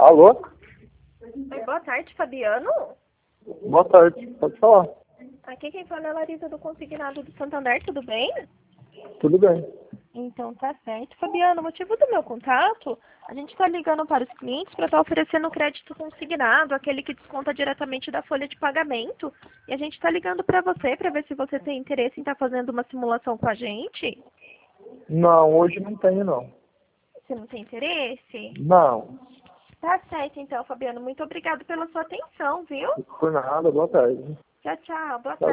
Alô? Oi, boa tarde, Fabiano. Boa tarde, pode falar. Aqui quem fala é a Larissa do Consignado do Santander, tudo bem? Tudo bem. Então tá certo. Fabiano, o motivo do meu contato, a gente está ligando para os clientes para estar oferecendo crédito consignado, aquele que desconta diretamente da folha de pagamento. E a gente está ligando para você para ver se você tem interesse em estar fazendo uma simulação com a gente. Não, hoje não tenho não. Você não tem interesse? Não, Tá certo então, Fabiano. Muito obrigado pela sua atenção, viu? por nada, boa tarde. Tchau, tchau. Boa Tchau, tarde.